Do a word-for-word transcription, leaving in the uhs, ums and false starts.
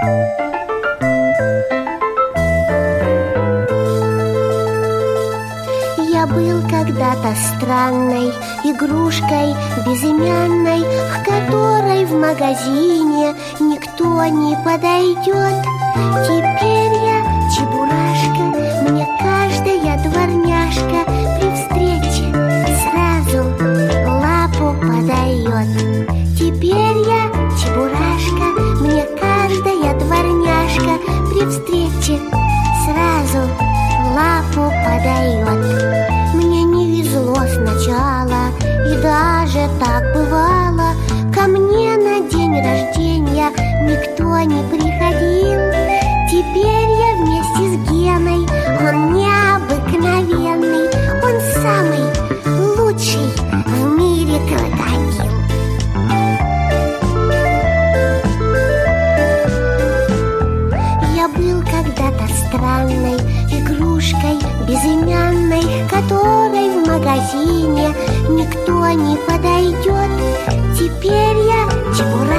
Я был когда-то странной игрушкой безымянной, к которой в магазине никто не подойдет. Теперь я чебурашка, мне каждая дворняжка при встрече сразу лапу подает. Теперь я чебурашка, мне каждая дворняжка при встрече сразу лапу подает. Мне не везло сначала, и даже так бывало. Ко мне на день рождения никто не приходил. Теперь я вместе с Геной, он необыкновенный, он самый лучший в мире крокодил. Я был когда-то странной игрушкой безымянной, к которой в магазине никто не подойдет. Теперь я чебурашка,